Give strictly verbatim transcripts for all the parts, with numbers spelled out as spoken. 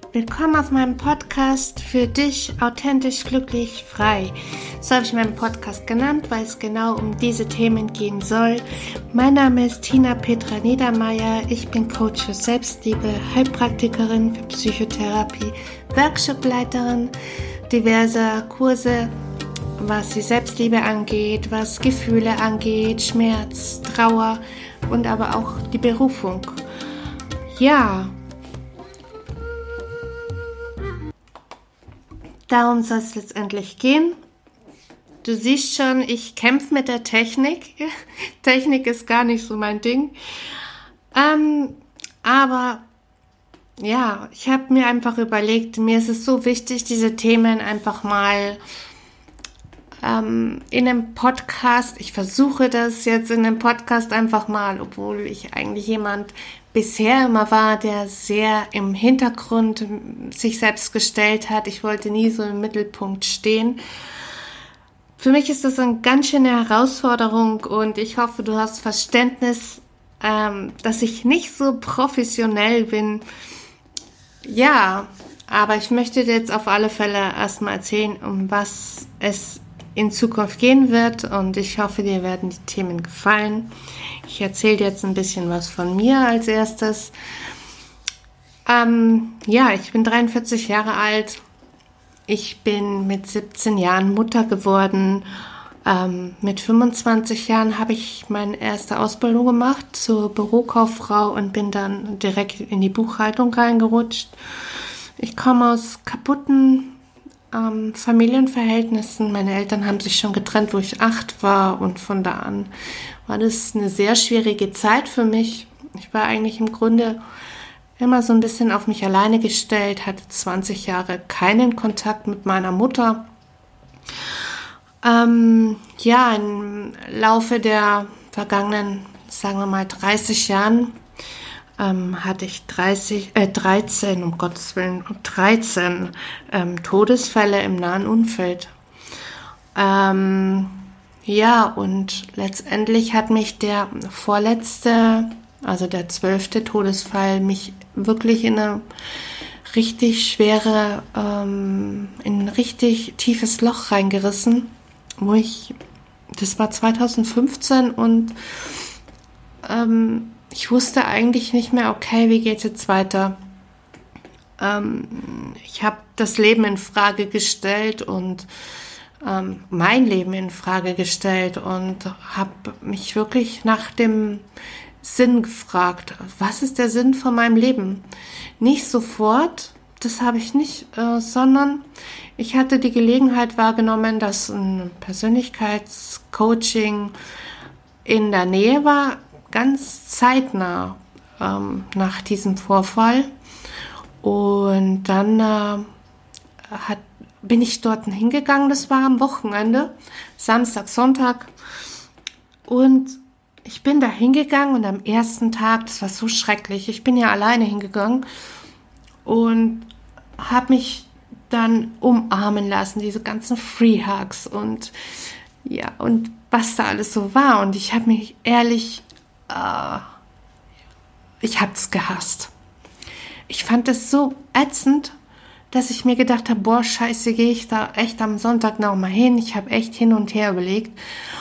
Willkommen auf meinem Podcast für dich authentisch, glücklich, frei. So habe ich meinen Podcast genannt, weil es genau um diese Themen gehen soll. Mein Name ist Tina Petra Niedermeyer. Ich bin Coach für Selbstliebe, Heilpraktikerin für Psychotherapie, Workshopleiterin diverser Kurse, was die Selbstliebe angeht, was Gefühle angeht, Schmerz, Trauer und aber auch die Berufung. Ja, darum soll es letztendlich gehen. Du siehst schon, ich kämpfe mit der Technik. Technik ist gar nicht so mein Ding. Ähm, aber ja, ich habe mir einfach überlegt, mir ist es so wichtig, diese Themen einfach mal ähm, in einem Podcast, ich versuche das jetzt in einem Podcast einfach mal, obwohl ich eigentlich jemand bisher immer war, der sehr im Hintergrund sich selbst gestellt hat. Ich wollte nie so im Mittelpunkt stehen. Für mich ist das eine ganz schöne Herausforderung und ich hoffe, du hast Verständnis, ähm, dass ich nicht so professionell bin. Ja, aber ich möchte dir jetzt auf alle Fälle erstmal erzählen, um was es in Zukunft gehen wird und ich hoffe, dir werden die Themen gefallen. Ich erzähle dir jetzt ein bisschen was von mir als erstes. Ähm, ja, ich bin dreiundvierzig Jahre alt. Ich bin mit siebzehn Jahren Mutter geworden. Ähm, mit fünfundzwanzig Jahren habe ich meine erste Ausbildung gemacht zur Bürokauffrau und bin dann direkt in die Buchhaltung reingerutscht. Ich komme aus kaputten ähm, Familienverhältnissen. Meine Eltern haben sich schon getrennt, wo ich acht war und von da an war das eine sehr schwierige Zeit für mich. Ich war eigentlich im Grunde immer so ein bisschen auf mich alleine gestellt, hatte zwanzig Jahre keinen Kontakt mit meiner Mutter. Ähm, ja, im Laufe der vergangenen, sagen wir mal, dreißig Jahren ähm, hatte ich dreißig, äh, dreizehn, um Gottes Willen, dreizehn ähm, Todesfälle im nahen Umfeld. Ähm, ja, und letztendlich hat mich der vorletzte, also der zwölfte Todesfall, mich wirklich in eine richtig schwere, ähm, in ein richtig tiefes Loch reingerissen, wo ich, das war zweitausendfünfzehn und ähm, ich wusste eigentlich nicht mehr, okay, wie geht's jetzt weiter? Ähm, ich habe das Leben in Frage gestellt und ähm, mein Leben in Frage gestellt und habe mich wirklich nach dem Sinn gefragt. Was ist der Sinn von meinem Leben? Nicht sofort, das habe ich nicht, äh, sondern ich hatte die Gelegenheit wahrgenommen, dass ein Persönlichkeitscoaching in der Nähe war, ganz zeitnah ähm, nach diesem Vorfall. Und dann äh, hat, bin ich dort hingegangen, das war am Wochenende, Samstag, Sonntag. Und ich bin da hingegangen und am ersten Tag, das war so schrecklich, ich bin ja alleine hingegangen und habe mich dann umarmen lassen, diese ganzen Free Hugs und ja, und was da alles so war. Und ich habe mich ehrlich, äh, ich habe es gehasst. Ich fand es so ätzend, dass ich mir gedacht habe, boah, scheiße, gehe ich da echt am Sonntag noch mal hin. Ich habe echt hin und her überlegt.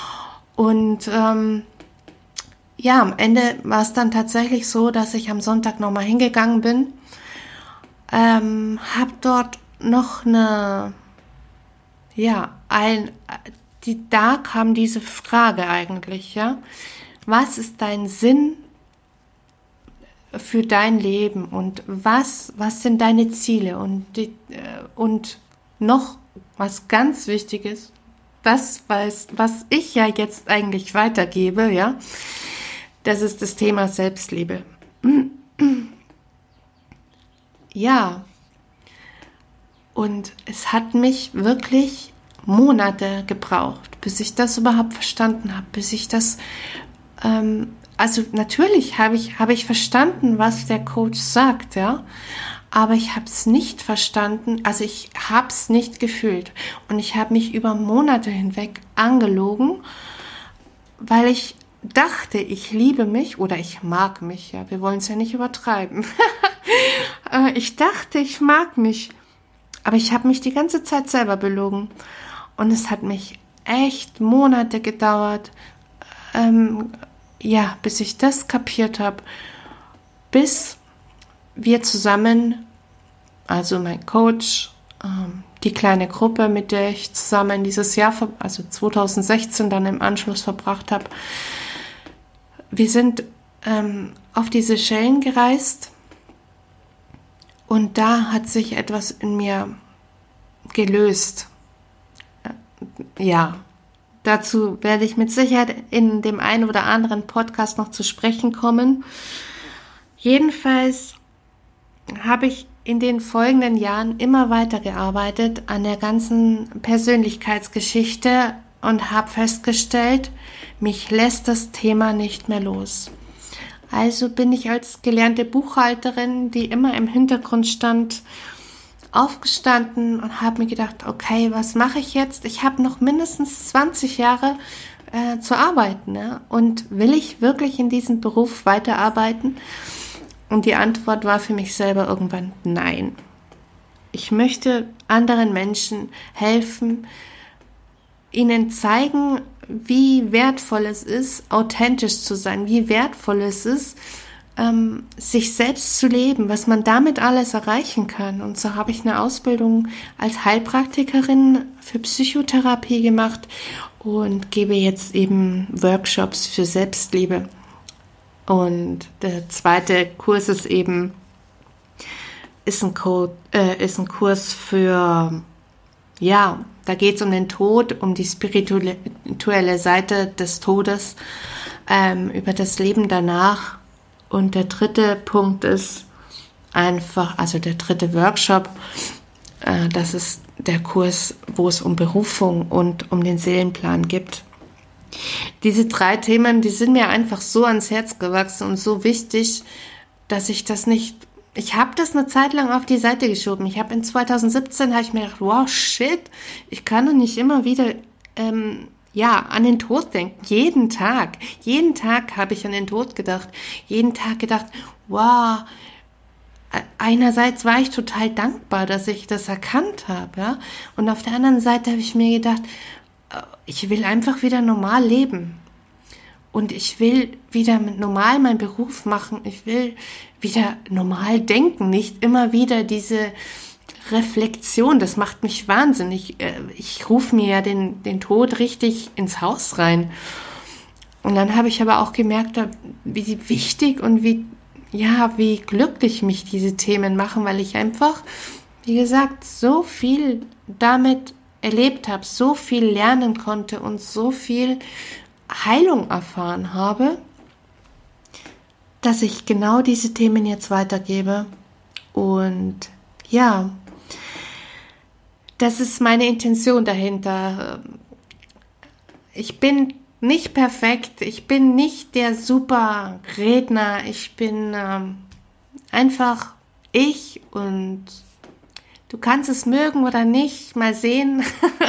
Und ähm, ja, am Ende war es dann tatsächlich so, dass ich am Sonntag noch mal hingegangen bin. Ähm, habe dort noch eine, ja, ein, die, da kam diese Frage eigentlich, ja. Was ist dein Sinn für dein Leben und was, was sind deine Ziele und, die, und noch was ganz Wichtiges, das, was, was ich ja jetzt eigentlich weitergebe, ja, das ist das Thema Selbstliebe. Ja, und es hat mich wirklich Monate gebraucht, bis ich das überhaupt verstanden habe, bis ich das ähm, Also natürlich habe ich, habe ich verstanden, was der Coach sagt, ja, aber ich habe es nicht verstanden, also ich habe es nicht gefühlt und ich habe mich über Monate hinweg angelogen, weil ich dachte, ich liebe mich oder ich mag mich, ja, wir wollen es ja nicht übertreiben, äh, ich dachte, ich mag mich. Aber ich habe mich die ganze Zeit selber belogen. Und es hat mich echt Monate gedauert, ähm, ja, bis ich das kapiert habe. Bis wir zusammen, also mein Coach, ähm, die kleine Gruppe, mit der ich zusammen dieses Jahr, also zwanzig sechzehn dann im Anschluss verbracht habe, wir sind ähm, auf die Seychellen gereist und da hat sich etwas in mir gelöst. Ja, dazu werde ich mit Sicherheit in dem einen oder anderen Podcast noch zu sprechen kommen. Jedenfalls habe ich in den folgenden Jahren immer weiter gearbeitet an der ganzen Persönlichkeitsgeschichte und habe festgestellt, mich lässt das Thema nicht mehr los. Also bin ich als gelernte Buchhalterin, die immer im Hintergrund stand, aufgestanden und habe mir gedacht, okay, was mache ich jetzt? Ich habe noch mindestens zwanzig Jahre äh, zu arbeiten. Ne? Und will ich wirklich in diesem Beruf weiterarbeiten? Und die Antwort war für mich selber irgendwann nein. Ich möchte anderen Menschen helfen, ihnen zeigen, wie wertvoll es ist, authentisch zu sein, wie wertvoll es ist, ähm, sich selbst zu leben, was man damit alles erreichen kann. Und so habe ich eine Ausbildung als Heilpraktikerin für Psychotherapie gemacht und gebe jetzt eben Workshops für Selbstliebe. Und der zweite Kurs ist eben ist ein, Code, äh, ist ein Kurs für, ja, da geht es um den Tod, um die spirituelle Seite des Todes, ähm, über das Leben danach. Und der dritte Punkt ist einfach, also der dritte Workshop, äh, das ist der Kurs, wo es um Berufung und um den Seelenplan geht. Diese drei Themen, die sind mir einfach so ans Herz gewachsen und so wichtig, dass ich das nicht, ich habe das eine Zeit lang auf die Seite geschoben. Ich habe in zwanzig siebzehn, habe ich mir gedacht, wow, shit, ich kann doch nicht immer wieder, ähm, ja, an den Tod denken. Jeden Tag, jeden Tag habe ich an den Tod gedacht. Jeden Tag gedacht, wow, einerseits war ich total dankbar, dass ich das erkannt habe, ja. Und auf der anderen Seite habe ich mir gedacht, ich will einfach wieder normal leben. Und ich will wieder normal meinen Beruf machen. Ich will wieder normal denken. Nicht immer wieder diese Reflexion. Das macht mich wahnsinnig. Ich rufe mir ja den, den Tod richtig ins Haus rein. Und dann habe ich aber auch gemerkt, wie wichtig und wie, ja, wie glücklich mich diese Themen machen, weil ich einfach, wie gesagt, so viel damit erlebt habe, so viel lernen konnte und so viel Heilung erfahren habe, dass ich genau diese Themen jetzt weitergebe. Und ja, das ist meine Intention dahinter. Ich bin nicht perfekt, ich bin nicht der super Redner, ich bin ähm, einfach ich und du kannst es mögen oder nicht, mal sehen.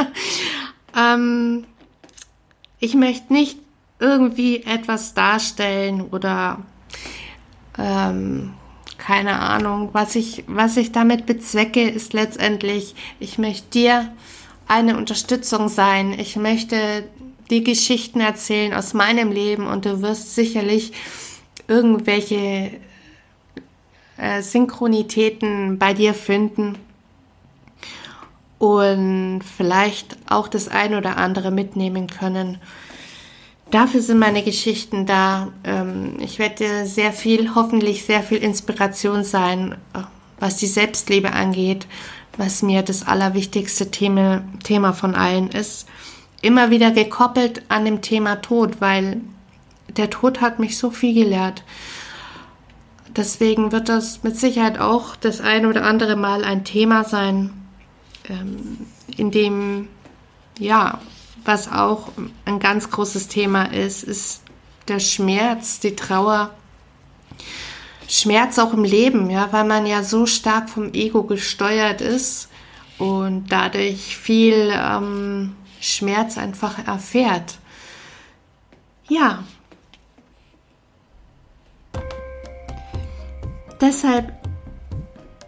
ähm, ich möchte nicht irgendwie etwas darstellen oder ähm, keine Ahnung, was ich, was ich damit bezwecke, ist letztendlich, ich möchte dir eine Unterstützung sein. Ich möchte die Geschichten erzählen aus meinem Leben und du wirst sicherlich irgendwelche äh, Synchronitäten bei dir finden. Und vielleicht auch das ein oder andere mitnehmen können. Dafür sind meine Geschichten da. Ich werde dir sehr viel, hoffentlich sehr viel Inspiration sein, was die Selbstliebe angeht, was mir das allerwichtigste Thema, Thema von allen ist. Immer wieder gekoppelt an dem Thema Tod, weil der Tod hat mich so viel gelehrt. Deswegen wird das mit Sicherheit auch das ein oder andere Mal ein Thema sein, in dem, ja, was auch ein ganz großes Thema ist, ist der Schmerz, die Trauer, Schmerz auch im Leben, ja, weil man ja so stark vom Ego gesteuert ist und dadurch viel ähm, Schmerz einfach erfährt. Ja. Deshalb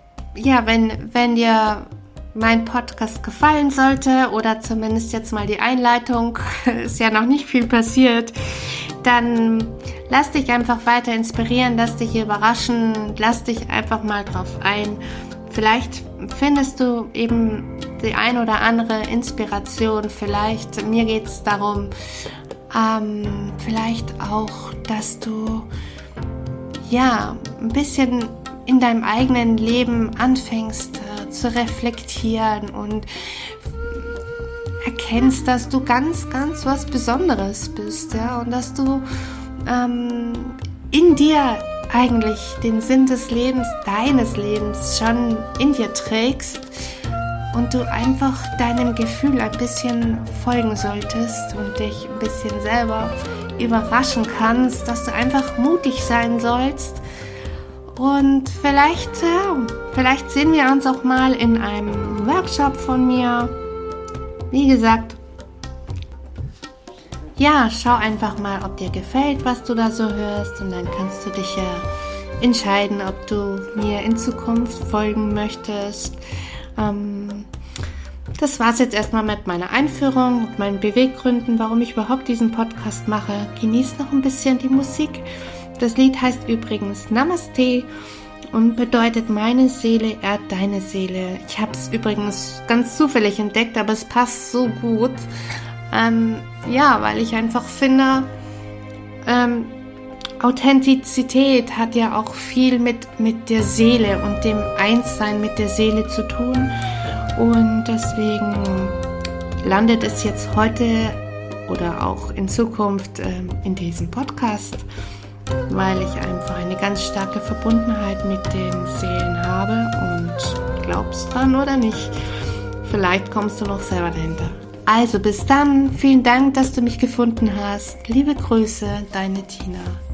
ja, wenn, wenn dir mein Podcast gefallen sollte oder zumindest jetzt mal die Einleitung, ist ja noch nicht viel passiert, dann lass dich einfach weiter inspirieren, lass dich überraschen, lass dich einfach mal drauf ein. Vielleicht findest du eben die ein oder andere Inspiration, vielleicht, mir geht es darum, ähm, vielleicht auch, dass du ja ein bisschen in deinem eigenen Leben anfängst äh, zu reflektieren und erkennst, dass du ganz, ganz was Besonderes bist, ja, und dass du ähm, in dir eigentlich den Sinn des Lebens, deines Lebens schon in dir trägst und du einfach deinem Gefühl ein bisschen folgen solltest und dich ein bisschen selber überraschen kannst, dass du einfach mutig sein sollst. Und vielleicht, ja, vielleicht sehen wir uns auch mal in einem Workshop von mir. Wie gesagt, ja, schau einfach mal, ob dir gefällt, was du da so hörst, und dann kannst du dich ja entscheiden, ob du mir in Zukunft folgen möchtest. Ähm, das war es jetzt erstmal mit meiner Einführung, mit meinen Beweggründen, warum ich überhaupt diesen Podcast mache. Genieß noch ein bisschen die Musik. Das Lied heißt übrigens Namaste und bedeutet meine Seele ehrt deine Seele. Ich habe es übrigens ganz zufällig entdeckt, aber es passt so gut. Ähm, ja, weil ich einfach finde, ähm, Authentizität hat ja auch viel mit, mit der Seele und dem Einssein mit der Seele zu tun. Und deswegen landet es jetzt heute oder auch in Zukunft ähm, in diesem Podcast, weil ich einfach eine ganz starke Verbundenheit mit den Seelen habe, und glaubst dran oder nicht, vielleicht kommst du noch selber dahinter. Also bis dann, vielen Dank, dass du mich gefunden hast. Liebe Grüße, deine Tina.